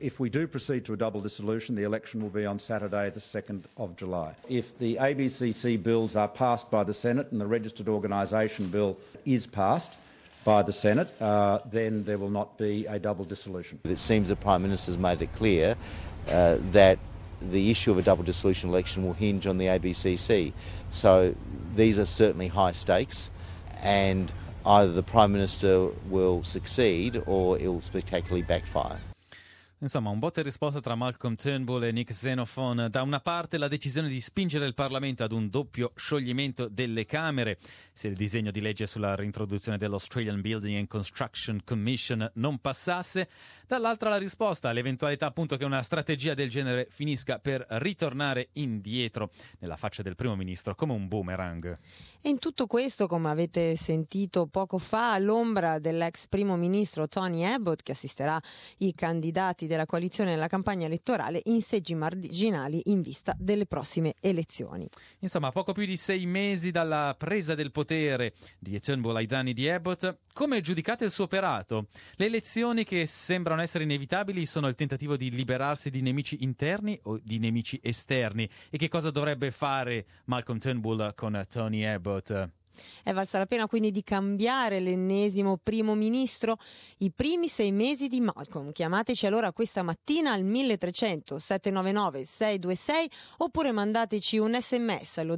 If we do proceed to a double dissolution, the election will be on Saturday, the 2nd of July. If the ABCC bills are passed by the Senate and the Registered Organisation Bill is passed by the Senate, then there will not be a double dissolution. It seems the Prime Minister's made it clear that the issue of a double dissolution election will hinge on the ABCC. So these are certainly high stakes, and either the Prime Minister will succeed or it will spectacularly backfire. Insomma, un botta e risposta tra Malcolm Turnbull e Nick Xenophon. Da una parte la decisione di spingere il Parlamento ad un doppio scioglimento delle Camere se il disegno di legge sulla reintroduzione dell'Australian Building and Construction Commission non passasse, dall'altra la risposta all'eventualità appunto che una strategia del genere finisca per ritornare indietro nella faccia del primo ministro come un boomerang. E in tutto questo, come avete sentito poco fa, all'ombra dell'ex primo ministro Tony Abbott, che assisterà i candidati della coalizione nella campagna elettorale in seggi marginali in vista delle prossime elezioni. Insomma, poco più di 6 mesi dalla presa del potere di Turnbull ai danni di Abbott, come giudicate il suo operato? Le elezioni che sembrano essere inevitabili sono il tentativo di liberarsi di nemici interni o di nemici esterni? E che cosa dovrebbe fare Malcolm Turnbull con Tony Abbott? È valsa la pena quindi di cambiare l'ennesimo primo ministro? I primi 6 mesi di Malcolm. Chiamateci allora questa mattina al 1300 799 626 oppure mandateci un sms allo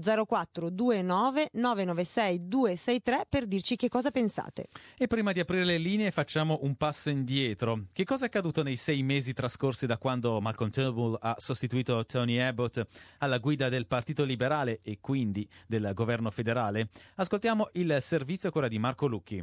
0429 996 263 per dirci che cosa pensate. E prima di aprire le linee facciamo un passo indietro. Che cosa è accaduto nei 6 mesi trascorsi da quando Malcolm Turnbull ha sostituito Tony Abbott alla guida del Partito Liberale e quindi del governo federale? Ascoltiamo il servizio ancora di Marco Lucchi.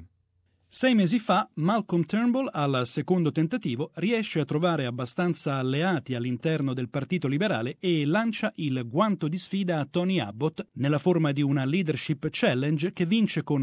6 mesi fa Malcolm Turnbull, al secondo tentativo, riesce a trovare abbastanza alleati all'interno del Partito Liberale e lancia il guanto di sfida a Tony Abbott nella forma di una leadership challenge che vince con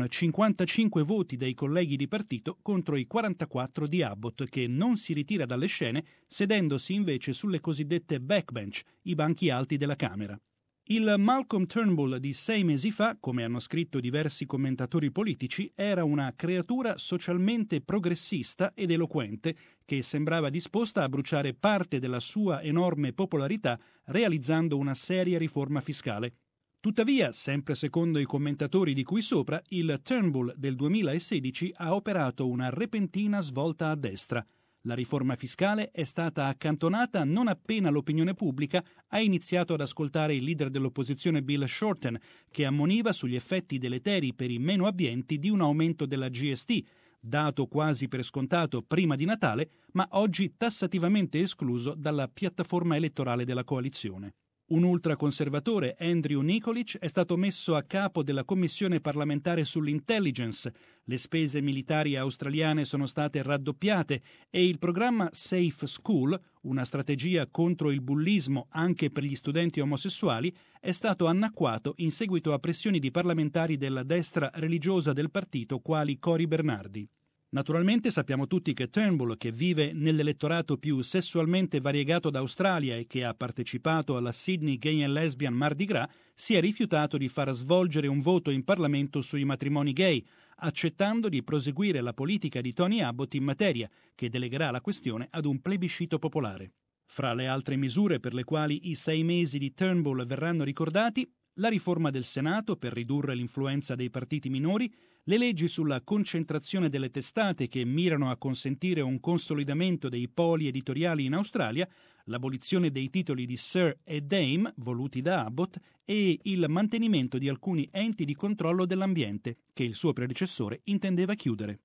55 voti dei colleghi di partito contro i 44 di Abbott, che non si ritira dalle scene sedendosi invece sulle cosiddette backbench, i banchi alti della Camera. Il Malcolm Turnbull di 6 mesi fa, come hanno scritto diversi commentatori politici, era una creatura socialmente progressista ed eloquente che sembrava disposta a bruciare parte della sua enorme popolarità realizzando una seria riforma fiscale. Tuttavia, sempre secondo i commentatori di cui sopra, il Turnbull del 2016 ha operato una repentina svolta a destra. La riforma fiscale è stata accantonata non appena l'opinione pubblica ha iniziato ad ascoltare il leader dell'opposizione Bill Shorten, che ammoniva sugli effetti deleteri per i meno abbienti di un aumento della GST, dato quasi per scontato prima di Natale, ma oggi tassativamente escluso dalla piattaforma elettorale della coalizione. Un ultraconservatore, Andrew Nikolic, è stato messo a capo della Commissione parlamentare sull'intelligence. Le spese militari australiane sono state raddoppiate e il programma Safe School, una strategia contro il bullismo anche per gli studenti omosessuali, è stato annacquato in seguito a pressioni di parlamentari della destra religiosa del partito quali Cory Bernardi. Naturalmente sappiamo tutti che Turnbull, che vive nell'elettorato più sessualmente variegato d'Australia e che ha partecipato alla Sydney Gay and Lesbian Mardi Gras, si è rifiutato di far svolgere un voto in Parlamento sui matrimoni gay, accettando di proseguire la politica di Tony Abbott in materia, che delegherà la questione ad un plebiscito popolare. Fra le altre misure per le quali i 6 mesi di Turnbull verranno ricordati, la riforma del Senato per ridurre l'influenza dei partiti minori, le leggi sulla concentrazione delle testate che mirano a consentire un consolidamento dei poli editoriali in Australia, l'abolizione dei titoli di Sir e Dame voluti da Abbott e il mantenimento di alcuni enti di controllo dell'ambiente che il suo predecessore intendeva chiudere.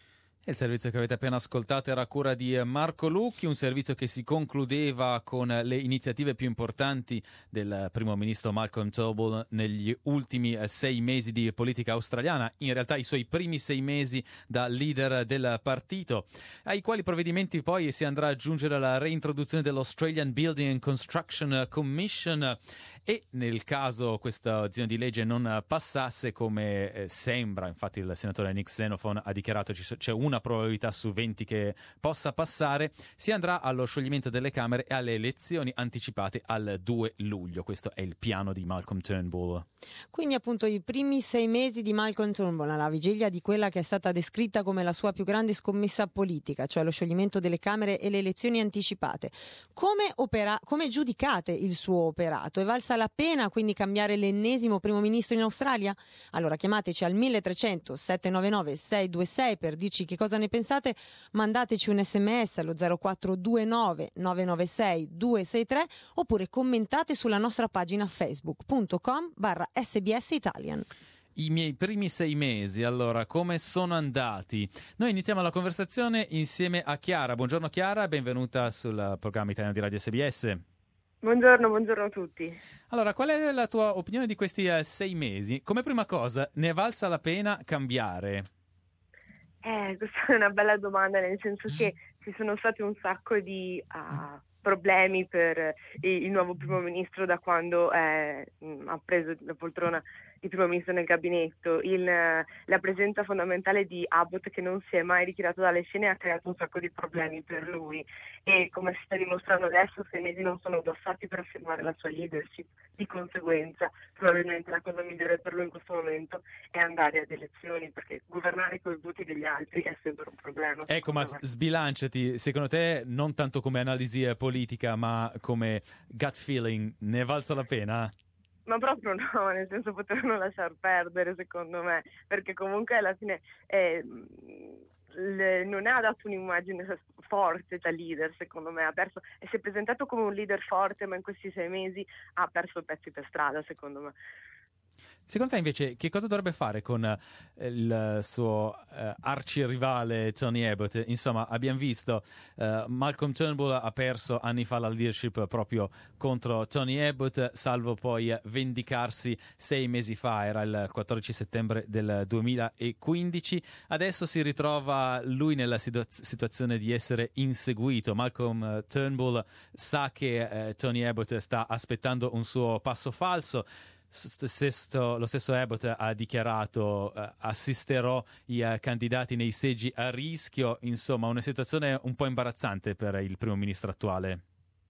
Il servizio che avete appena ascoltato era a cura di Marco Lucchi, un servizio che si concludeva con le iniziative più importanti del primo ministro Malcolm Turnbull negli ultimi 6 mesi di politica australiana, in realtà i suoi primi 6 mesi da leader del partito, ai quali provvedimenti poi si andrà ad aggiungere la reintroduzione dell'Australian Building and Construction Commission e nel caso questo disegno di legge non passasse, come sembra, infatti il senatore Nick Xenophon ha dichiarato c'è una probabilità su 20 che possa passare, si andrà allo scioglimento delle Camere e alle elezioni anticipate al 2 luglio. Questo è il piano di Malcolm Turnbull. Quindi appunto i primi 6 mesi di Malcolm Turnbull alla vigilia di quella che è stata descritta come la sua più grande scommessa politica, cioè lo scioglimento delle Camere e le elezioni anticipate. Come giudicate il suo operato? È valsa la pena quindi cambiare l'ennesimo primo ministro in Australia? Allora chiamateci al 1300 799 626 per dirci che cosa ne pensate, mandateci un sms allo 0429 996 263 oppure commentate sulla nostra pagina facebook.com/SBS Italian. I miei primi 6 mesi, allora, come sono andati? Noi iniziamo la conversazione insieme a Chiara. Buongiorno Chiara, benvenuta sul programma italiano di Radio SBS. Buongiorno a tutti. Allora, qual è la tua opinione di questi 6 mesi? Come prima cosa, ne è valsa la pena cambiare? Questa è una bella domanda, nel senso che ci sono stati un sacco di problemi per il nuovo primo ministro da quando ha preso la poltrona di primo ministro nel gabinetto. La presenza fondamentale di Abbott, che non si è mai ritirato dalle scene, ha creato un sacco di problemi per lui e, come si sta dimostrando adesso, 6 mesi non sono bastati per affermare la sua leadership. Di conseguenza probabilmente la cosa migliore per lui in questo momento è andare ad elezioni, perché governare con i voti degli altri è sempre un problema. Ecco, ma sbilanciati, secondo te, non tanto come analisi politica ma come gut feeling, ne è valsa la pena? Ma proprio no, nel senso potevano lasciar perdere, secondo me, perché comunque alla fine non ha dato un'immagine forte da leader, secondo me. Si è presentato come un leader forte, ma in questi 6 mesi ha perso pezzi per strada, secondo me. Secondo te invece che cosa dovrebbe fare con il suo arcirivale Tony Abbott? Insomma, abbiamo visto Malcolm Turnbull ha perso anni fa la leadership proprio contro Tony Abbott, salvo poi vendicarsi 6 mesi fa, era il 14 settembre del 2015. Adesso si ritrova lui nella situazione di essere inseguito. Malcolm Turnbull sa che Tony Abbott sta aspettando un suo passo falso. Lo stesso Abbott ha dichiarato assisterò i candidati nei seggi a rischio. Insomma, una situazione un po' imbarazzante per il primo ministro attuale.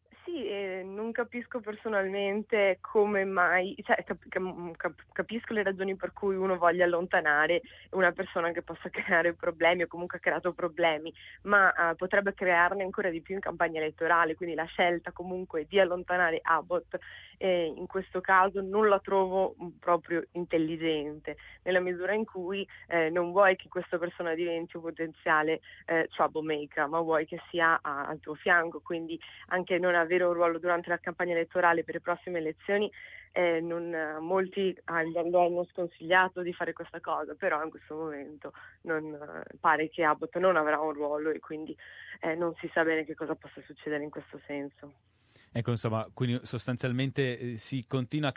Non capisco personalmente come mai, capisco le ragioni per cui uno voglia allontanare una persona che possa creare problemi o comunque ha creato problemi, ma potrebbe crearne ancora di più in campagna elettorale, quindi la scelta comunque di allontanare Abbott in questo caso non la trovo proprio intelligente, nella misura in cui non vuoi che questa persona diventi un potenziale troublemaker, ma vuoi che sia al tuo fianco, quindi anche non avere un ruolo durante la campagna elettorale per le prossime elezioni. Molti lo hanno sconsigliato di fare questa cosa, però in questo momento pare che Abbott non avrà un ruolo e quindi non si sa bene che cosa possa succedere in questo senso. Ecco, insomma, quindi sostanzialmente si continua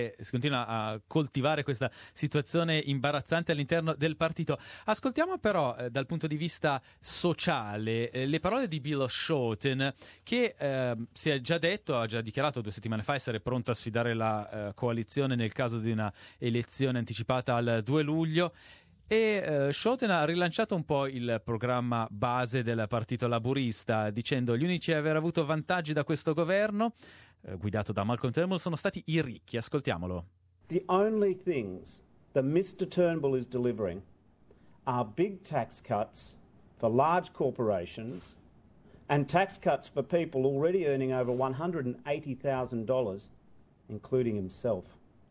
a coltivare questa situazione imbarazzante all'interno del partito. Ascoltiamo però dal punto di vista sociale le parole di Bill Shorten, che si è già detto, ha già dichiarato 2 settimane fa essere pronto a sfidare la coalizione nel caso di una elezione anticipata al 2 luglio. E Shorten ha rilanciato un po' il programma base del Partito Laburista, dicendo gli unici a aver avuto vantaggi da questo governo, guidato da Malcolm Turnbull, sono stati i ricchi. Ascoltiamolo. The only things that Mr. Turnbull is delivering are big tax cuts for large corporations and tax cuts for people already earning over $180,000, including himself.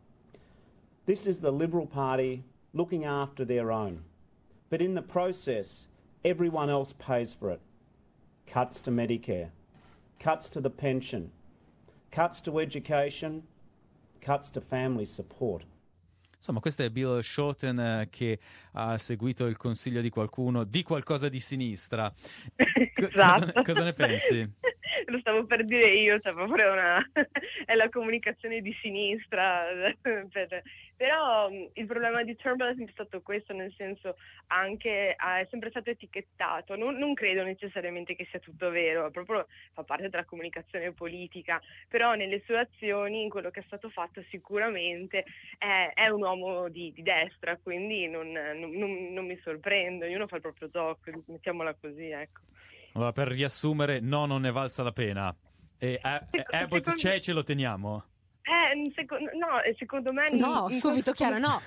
This is the Liberal Party looking after their own. But in the process, everyone else pays for it. Cuts to Medicare, cuts to the pension, cuts to education, cuts to family support. Insomma, questo è Bill Shorten che ha seguito il consiglio di qualcuno di qualcosa di sinistra. Esatto. Cosa ne pensi? lo stavo per dire io, cioè proprio è la comunicazione di sinistra. Però il problema di Turnbull è sempre stato questo, nel senso anche è sempre stato etichettato, non credo necessariamente che sia tutto vero, proprio fa parte della comunicazione politica, però nelle sue azioni, in quello che è stato fatto sicuramente è un uomo di destra, quindi non mi sorprendo, ognuno fa il proprio gioco, mettiamola così, ecco. Allora, per riassumere, no, non ne valsa la pena. E Abbott c'è, ce lo teniamo? Secondo me... No, subito Chiara, no.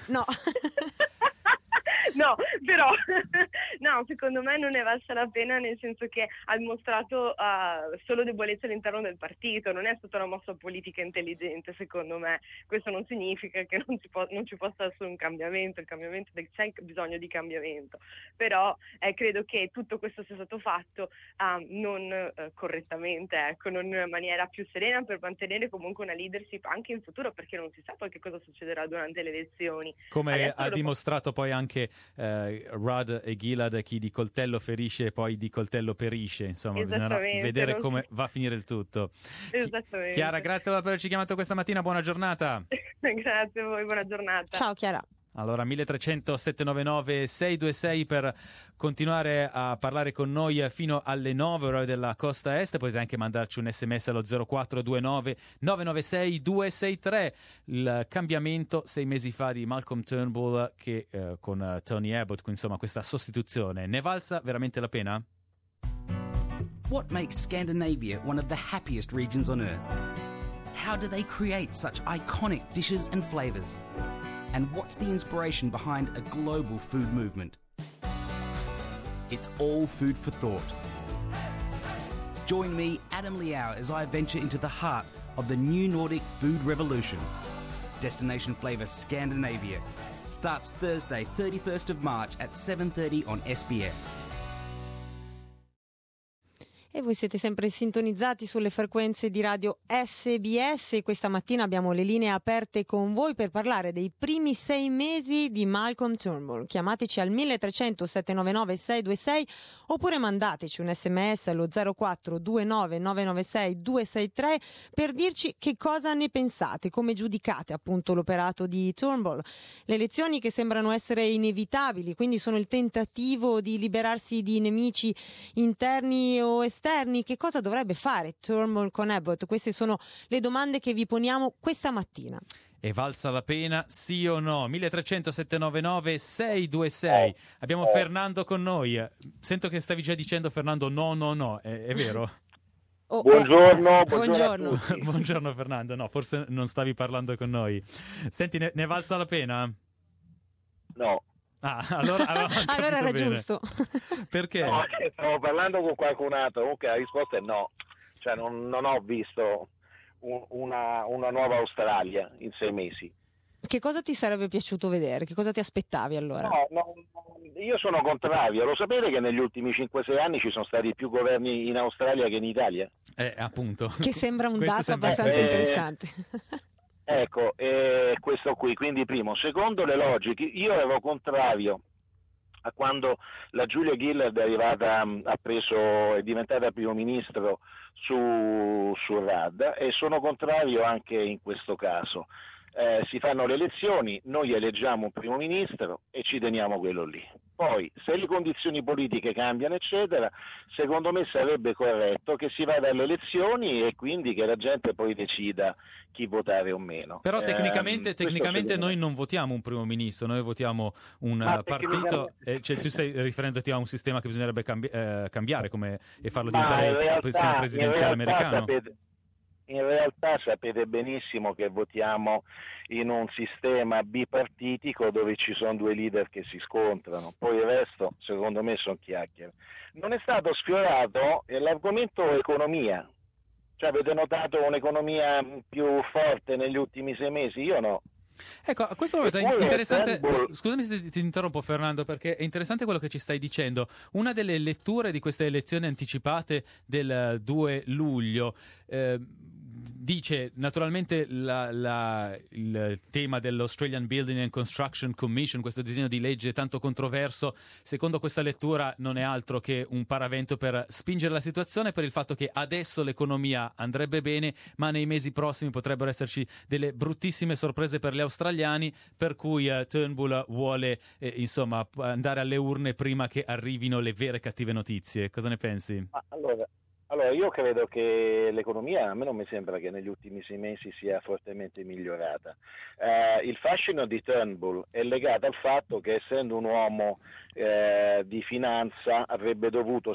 No, però no, secondo me non ne valsa la pena, nel senso che ha dimostrato solo debolezza all'interno del partito, non è stata una mossa politica intelligente, secondo me. Questo non significa che non ci possa essere un cambiamento, c'è bisogno di cambiamento, però credo che tutto questo sia stato fatto non correttamente, ecco, non in una maniera più serena, per mantenere comunque una leadership anche in futuro, perché non si sa poi che cosa succederà durante le elezioni. Come Adesso ha dimostrato poi anche Rudd e Gillard, chi di coltello ferisce poi di coltello perisce, insomma bisognerà vedere come va a finire il tutto. Esattamente. Chiara, grazie per averci chiamato questa mattina, buona giornata. Grazie a voi, buona giornata. Ciao Chiara. Allora 1300 799 626 per continuare a parlare con noi fino alle 9 ore della costa est. Potete anche mandarci un sms allo 0429 996 263. Il cambiamento 6 mesi fa di Malcolm Turnbull che con Tony Abbott, insomma questa sostituzione, ne valsa veramente la pena? What makes Scandinavia one of the happiest regions on earth? How do they create such iconic dishes and flavours? And what's the inspiration behind a global food movement? It's all food for thought. Join me, Adam Liao, as I venture into the heart of the new Nordic food revolution. Destination Flavour Scandinavia starts Thursday, 31st of March at 7:30 on SBS. E voi siete sempre sintonizzati sulle frequenze di radio SBS e questa mattina abbiamo le linee aperte con voi per parlare dei primi 6 mesi di Malcolm Turnbull. Chiamateci al 1300 799 626 oppure mandateci un sms allo 0429 996 263 per dirci che cosa ne pensate, come giudicate appunto l'operato di Turnbull. Le elezioni che sembrano essere inevitabili, quindi sono il tentativo di liberarsi di nemici interni o esterni. Che cosa dovrebbe fare Turnbull con Abbott? Queste sono le domande che vi poniamo questa mattina. E valsa la pena, sì o no? 1300 799 626. Abbiamo Fernando con noi. Sento che stavi già dicendo, Fernando, no, è vero? Buongiorno. Buongiorno Fernando, no, forse non stavi parlando con noi. Senti, ne valsa la pena? No. Allora era bene. Giusto. Perché? No, stavo parlando con qualcun altro, comunque la risposta è no. Cioè non ho visto una nuova Australia in 6 mesi. Che cosa ti sarebbe piaciuto vedere? Che cosa ti aspettavi allora? No, io sono contrario. Lo sapete che negli ultimi 5-6 anni ci sono stati più governi in Australia che in Italia? Appunto. Che sembra un dato abbastanza interessante. Ecco, questo qui, quindi primo. Secondo le logiche, io ero contrario a quando la Julia Gillard è arrivata, è diventata primo ministro su Rudd, e sono contrario anche in questo caso. Si fanno le elezioni, noi eleggiamo un primo ministro e ci teniamo quello lì. Poi, se le condizioni politiche cambiano, eccetera, secondo me sarebbe corretto che si vada alle elezioni e quindi che la gente poi decida chi votare o meno. Però tecnicamente noi non votiamo un primo ministro, noi votiamo un partito, cioè tu stai riferendoti a un sistema che bisognerebbe cambiare e farlo diventare il sistema presidenziale americano. In realtà sapete benissimo che votiamo in un sistema bipartitico dove ci sono 2 leader che si scontrano, poi il resto secondo me sono chiacchiere. Non è stato sfiorato l'argomento economia, cioè avete notato un'economia più forte negli ultimi 6 mesi? Io no. Ecco, a questo momento è interessante, scusami se ti interrompo Fernando, perché è interessante quello che ci stai dicendo. Una delle letture di queste elezioni anticipate del 2 luglio dice naturalmente il tema dell'Australian Building and Construction Commission, questo disegno di legge tanto controverso, secondo questa lettura non è altro che un paravento per spingere la situazione, per il fatto che adesso l'economia andrebbe bene, ma nei mesi prossimi potrebbero esserci delle bruttissime sorprese per gli australiani, per cui Turnbull vuole insomma andare alle urne prima che arrivino le vere cattive notizie. Cosa ne pensi? Allora, io credo che l'economia, a me non mi sembra che negli ultimi 6 mesi sia fortemente migliorata. Il fascino di Turnbull è legato al fatto che, essendo un uomo di finanza, avrebbe dovuto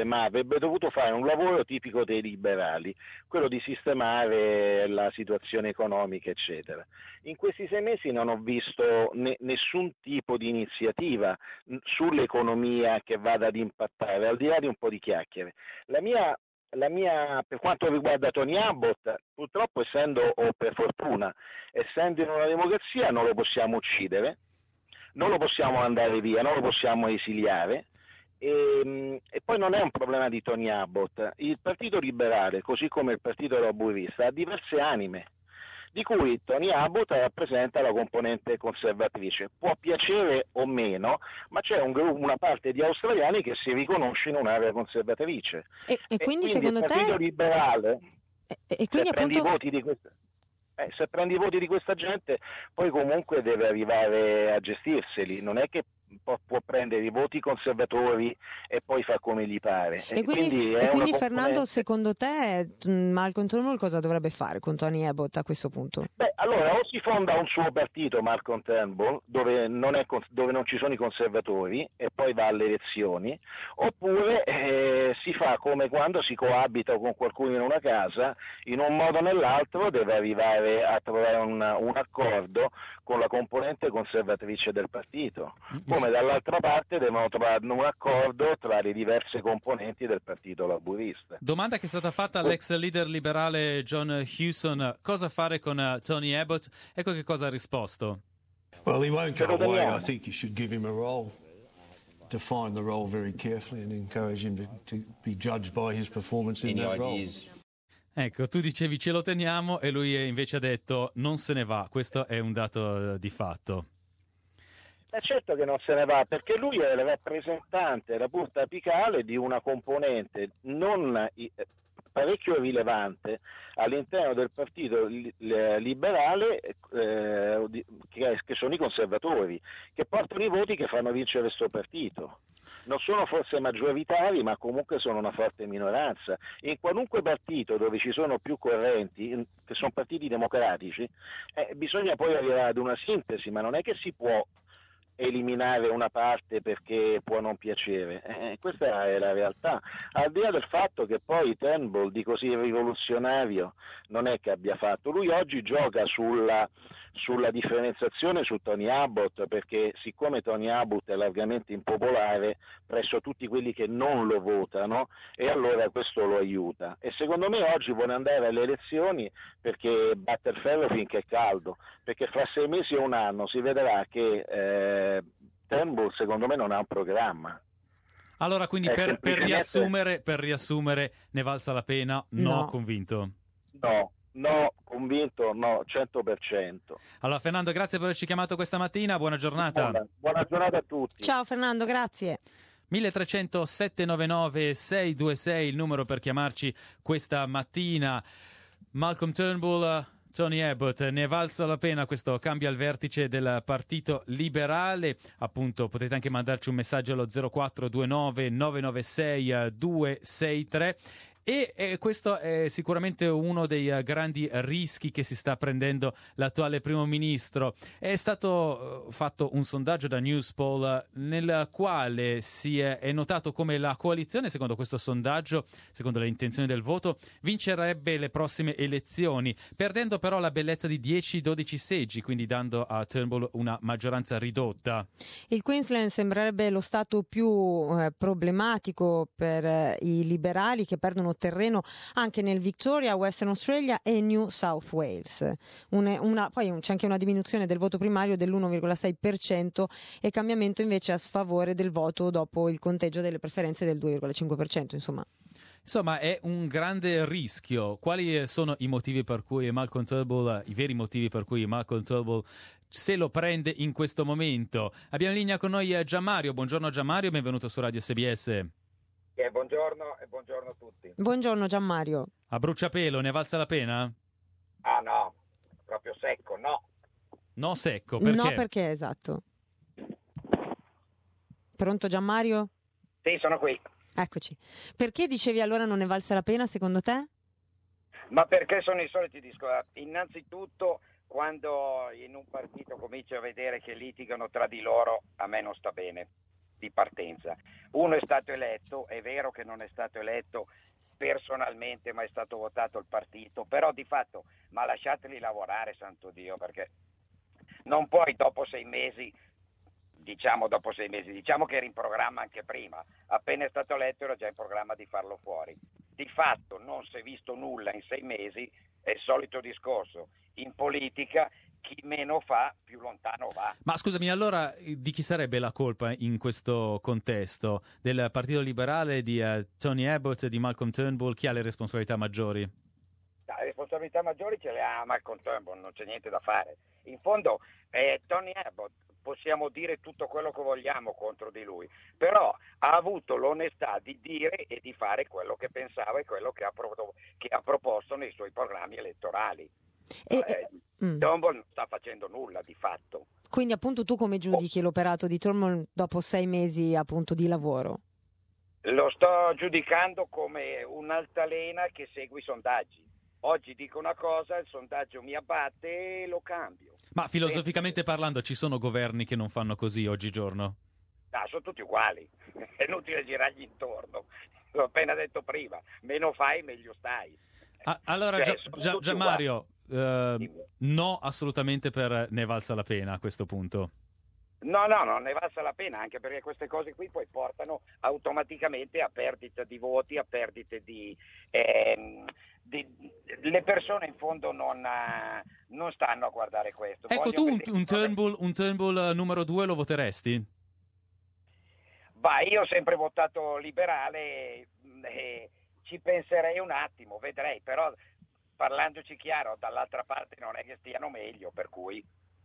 fare un lavoro tipico dei liberali, quello di sistemare la situazione economica, eccetera. In questi 6 mesi non ho visto nessun tipo di iniziativa sull'economia che vada ad impattare, al di là di un po' di chiacchiere. La mia, per quanto riguarda Tony Abbott, purtroppo o per fortuna, essendo in una democrazia, non lo possiamo uccidere, non lo possiamo mandare via, non lo possiamo esiliare, e poi non è un problema di Tony Abbott. Il Partito Liberale, così come il Partito Laburista, ha diverse anime, di cui Tony Abbott rappresenta la componente conservatrice. Può piacere o meno, ma c'è una parte di australiani che si riconosce in un'area conservatrice. E quindi secondo il Partito te... Liberale, e quindi prendi appunto... i voti di questa... se prendi i voti di questa gente, poi comunque deve arrivare a gestirseli, non è che può prendere i voti conservatori e poi fa come gli pare. E quindi Fernando, secondo te Malcolm Turnbull cosa dovrebbe fare con Tony Abbott a questo punto? Allora, o si fonda un suo partito, Malcolm Turnbull, dove non ci sono i conservatori e poi va alle elezioni, oppure si fa come quando si coabita con qualcuno in una casa, in un modo o nell'altro deve arrivare a trovare un accordo con la componente conservatrice del partito, come dall'altra parte devono trovare un accordo tra le diverse componenti del partito laburista. Domanda che è stata fatta all'ex leader liberale John Hewson: cosa fare con Tony Abbott? Ecco che cosa ha risposto. Well, he won't go away. I think you should give him a role, define the role very carefully and encourage him to be judged by his performance in that role. Ecco, tu dicevi ce lo teniamo e lui invece ha detto non se ne va. Questo è un dato di fatto. Certo che non se ne va, perché lui è il rappresentante, la punta apicale di una componente non parecchio rilevante all'interno del partito liberale, che sono i conservatori, che portano i voti che fanno vincere questo partito. Non sono forse maggioritari, ma comunque sono una forte minoranza. In qualunque partito dove ci sono più correnti, che sono partiti democratici, bisogna poi arrivare ad una sintesi, ma non è che si può eliminare una parte perché può non piacere, questa è la realtà, al di là del fatto che poi Turnbull di così rivoluzionario non è che abbia fatto. Lui oggi gioca sulla differenziazione su Tony Abbott, perché siccome Tony Abbott è largamente impopolare presso tutti quelli che non lo votano, e allora questo lo aiuta, e secondo me oggi vuole andare alle elezioni perché batte il ferro finché è caldo, perché fra 6 mesi e un anno si vedrà che Turnbull secondo me non ha un programma. Allora quindi per riassumere ne valsa la pena? No. Convinto? No, convinto, no, 100%. Allora Fernando, grazie per averci chiamato questa mattina, buona giornata. Buona giornata a tutti. Ciao Fernando, grazie. 1300 799 626 il numero per chiamarci questa mattina. Malcolm Turnbull, Tony Abbott, ne è valsa la pena questo cambio al vertice del Partito Liberale? Appunto, potete anche mandarci un messaggio allo 0429 996 263. E questo è sicuramente uno dei grandi rischi che si sta prendendo l'attuale primo ministro. È stato fatto un sondaggio da Newspoll nel quale è notato come la coalizione, secondo questo sondaggio, secondo le intenzioni del voto, vincerebbe le prossime elezioni, perdendo però la bellezza di 10-12 seggi, quindi dando a Turnbull una maggioranza ridotta. Il Queensland sembrerebbe lo stato più problematico per i liberali, che perdono terreno anche nel Victoria, Western Australia e New South Wales. Poi c'è anche una diminuzione del voto primario dell'1,6% e cambiamento invece a sfavore del voto dopo il conteggio delle preferenze del 2,5%, insomma. Insomma, è un grande rischio. Quali sono i motivi per cui Malcolm Turnbull, i veri motivi per cui Malcolm Turnbull se lo prende in questo momento? Abbiamo in linea con noi Gianmario. Buongiorno Gianmario, benvenuto su Radio SBS. Buongiorno e buongiorno a tutti. Buongiorno Gianmario. A bruciapelo, ne è valsa la pena? Ah no, proprio secco, no. No secco, perché? No, perché, esatto. Pronto Gianmario? Sì, sono qui. Eccoci. Perché dicevi allora non ne valsa la pena secondo te? Ma perché sono i soliti discorsi. Innanzitutto, quando in un partito cominci a vedere che litigano tra di loro, a me non sta bene, di partenza. Uno è stato eletto, è vero che non è stato eletto personalmente, ma è stato votato il partito, però di fatto, ma lasciateli lavorare, santo Dio, perché non puoi dopo 6 mesi, diciamo che era in programma anche prima, appena è stato eletto era già in programma di farlo fuori. Di fatto non si è visto nulla in 6 mesi, è il solito discorso. In politica chi meno fa più lontano va. Ma scusami, allora di chi sarebbe la colpa in questo contesto? Del Partito Liberale, di Tony Abbott, di Malcolm Turnbull? Chi ha le responsabilità maggiori? Le responsabilità maggiori ce le ha Malcolm Turnbull, non c'è niente da fare. In fondo Tony Abbott, possiamo dire tutto quello che vogliamo contro di lui, però ha avuto l'onestà di dire e di fare quello che pensava e quello che ha proposto nei suoi programmi elettorali. Turnbull non sta facendo nulla di fatto. Quindi appunto tu come giudichi l'operato di Turnbull dopo 6 mesi appunto di lavoro? Lo sto giudicando come un'altalena che segue i sondaggi. Oggi dico una cosa, il sondaggio mi abbatte e lo cambio. Ma filosoficamente parlando ci sono governi che non fanno così oggigiorno? Sono tutti uguali, è inutile girargli intorno. L'ho appena detto prima, meno fai meglio stai. Allora Gianmario, no assolutamente per ne valsa la pena a questo punto. No, non ne valsa la pena, anche perché queste cose qui poi portano automaticamente a perdita di voti, a perdite di le persone in fondo non stanno a guardare questo. Ecco, tu un Turnbull numero 2 lo voteresti? Io ho sempre votato liberale, ci penserei un attimo, vedrei, però parlandoci chiaro, dall'altra parte non è che stiano meglio, per cui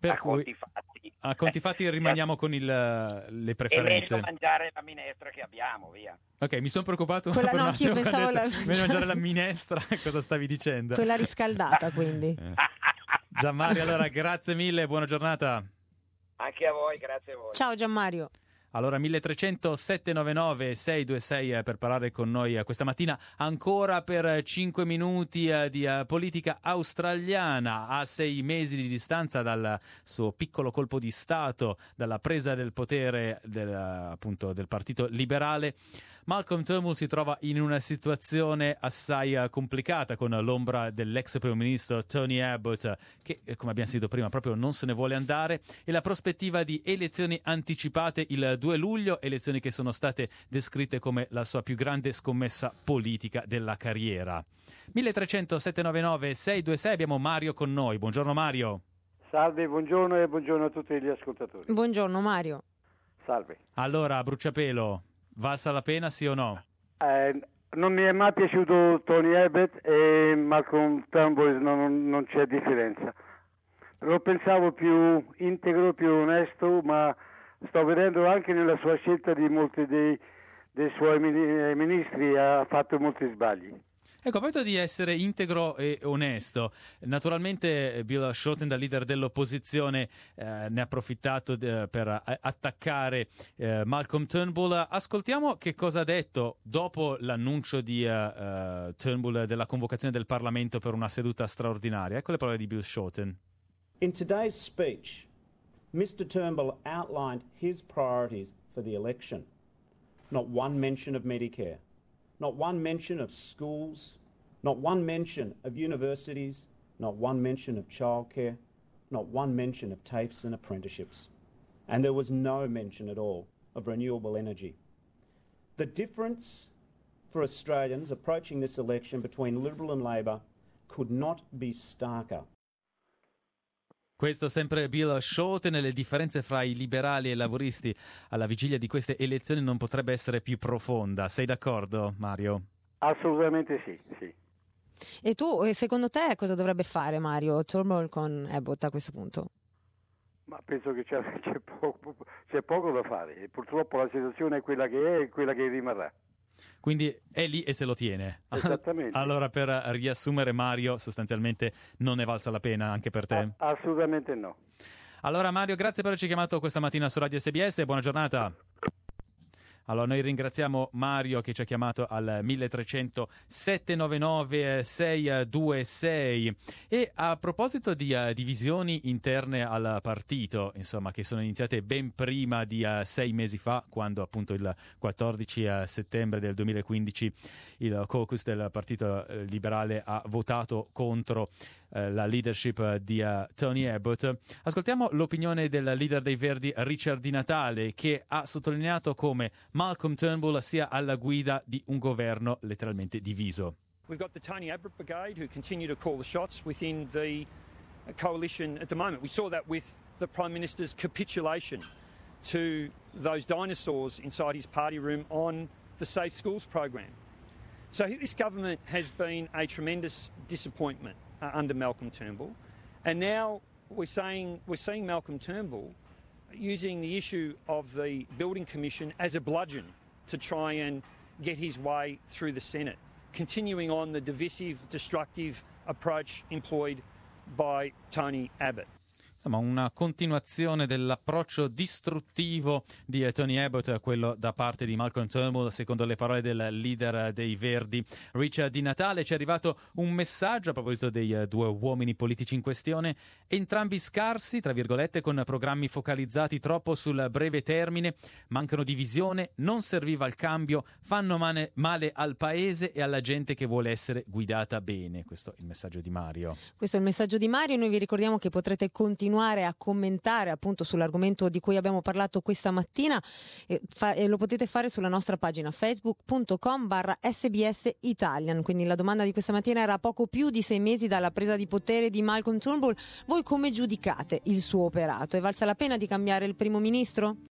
a conti fatti rimaniamo con le preferenze. È meglio mangiare la minestra che abbiamo, via. Ok, mi sono preoccupato per un attimo, pensavo mangiare la minestra. Cosa stavi dicendo? Quella riscaldata, quindi. Gianmario, allora grazie mille, buona giornata. Anche a voi, grazie a voi. Ciao Gianmario. Allora 1300 799 626 per parlare con noi questa mattina ancora per 5 minuti di politica australiana. A 6 mesi di distanza dal suo piccolo colpo di Stato, dalla presa del potere del Partito Liberale, Malcolm Turnbull si trova in una situazione assai complicata, con l'ombra dell'ex primo ministro Tony Abbott che, come abbiamo sentito prima, proprio non se ne vuole andare, e la prospettiva di elezioni anticipate il 2 luglio, elezioni che sono state descritte come la sua più grande scommessa politica della carriera. 1300 799 626, abbiamo Mario con noi. Buongiorno Mario. Salve, buongiorno e buongiorno a tutti gli ascoltatori. Buongiorno Mario. Salve. Allora, a bruciapelo, valsa la pena sì o no? Non mi è mai piaciuto Tony Abbott e Malcolm Turnbull, non c'è differenza. Lo pensavo più integro, più onesto, ma sto vedendo anche nella sua scelta di molti dei suoi ministri ha fatto molti sbagli. Ecco, a proposito di essere integro e onesto, naturalmente Bill Shorten, da leader dell'opposizione, ne ha approfittato per attaccare Malcolm Turnbull. Ascoltiamo che cosa ha detto dopo l'annuncio di Turnbull della convocazione del Parlamento per una seduta straordinaria. Ecco le parole di Bill Shorten. In today's speech, Mr. Turnbull outlined his priorities for the election. Not one mention of Medicare. Not one mention of schools, not one mention of universities, not one mention of childcare, not one mention of TAFEs and apprenticeships. And there was no mention at all of renewable energy. The difference for Australians approaching this election between Liberal and Labor could not be starker. Questo sempre Bill Shorten, e le differenze fra i liberali e i laboristi alla vigilia di queste elezioni non potrebbe essere più profonda. Sei d'accordo, Mario? Assolutamente sì. E tu, secondo te, cosa dovrebbe fare Mario Turnbull con Abbott a questo punto? Ma penso che c'è poco da fare e purtroppo la situazione è quella che è e quella che rimarrà. Quindi è lì e se lo tiene. Esattamente. Allora, per riassumere, Mario, sostanzialmente non ne valsa la pena anche per te? Assolutamente no. Allora Mario, grazie per averci chiamato questa mattina su Radio SBS e buona giornata. Allora noi ringraziamo Mario che ci ha chiamato al 1300 799 626 e a proposito di divisioni interne al partito, insomma, che sono iniziate ben prima di 6 mesi fa, quando appunto il 14 settembre del 2015 il caucus del Partito Liberale ha votato contro la leadership di Tony Abbott. Ascoltiamo l'opinione del leader dei Verdi Richard Di Natale, che ha sottolineato come Malcolm Turnbull sia alla guida di un governo letteralmente diviso. We've got the Tony Abbott brigade who continue to call the shots within the coalition at the moment. We saw that with the Prime Minister's capitulation to those dinosaurs inside his party room on the Safe Schools program. So this government has been a tremendous disappointment under Malcolm Turnbull, and now we're seeing Malcolm Turnbull using the issue of the Building Commission as a bludgeon to try and get his way through the Senate, continuing on the divisive, destructive approach employed by Tony Abbott. Insomma, una continuazione dell'approccio distruttivo di Tony Abbott, quello da parte di Malcolm Turnbull, secondo le parole del leader dei Verdi, Richard Di Natale. Ci è arrivato un messaggio a proposito dei due uomini politici in questione, entrambi scarsi, tra virgolette, con programmi focalizzati troppo sul breve termine, mancano di visione, non serviva il cambio, fanno male al paese e alla gente che vuole essere guidata bene. Questo è il messaggio di Mario. Questo è il messaggio di Mario. Noi vi ricordiamo che potrete continuare a commentare appunto sull'argomento di cui abbiamo parlato questa mattina e lo potete fare sulla nostra pagina facebook.com/SBS Italian. Quindi la domanda di questa mattina era: poco più di 6 mesi dalla presa di potere di Malcolm Turnbull, voi come giudicate il suo operato? È valsa la pena di cambiare il primo ministro?